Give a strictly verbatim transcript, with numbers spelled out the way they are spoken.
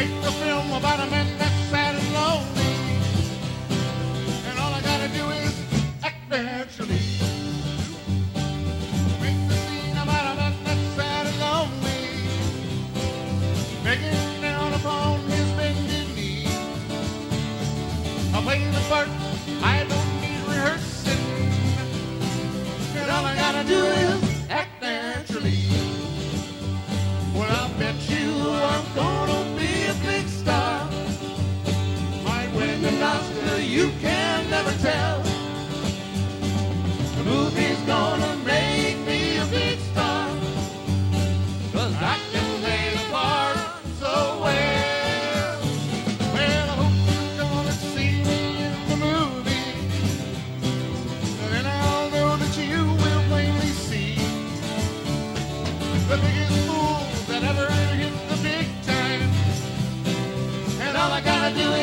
make a film about a man that's sad and lonely, and all I gotta do is act naturally. Make the scene about a man that's sad and lonely, begging down upon his bended knee. I play the part, I don't need rehearsing, and all I gotta do is act naturally. Well, I bet you I'm gonna be a big star. Might win an Oscar, you can never tell. The movie's gonna make me a big star, 'cause I can play the part so well. Well, I hope you're gonna see me in the movie, then I'll know that you will plainly see the biggest fool that ever hit the big time, and all I gotta do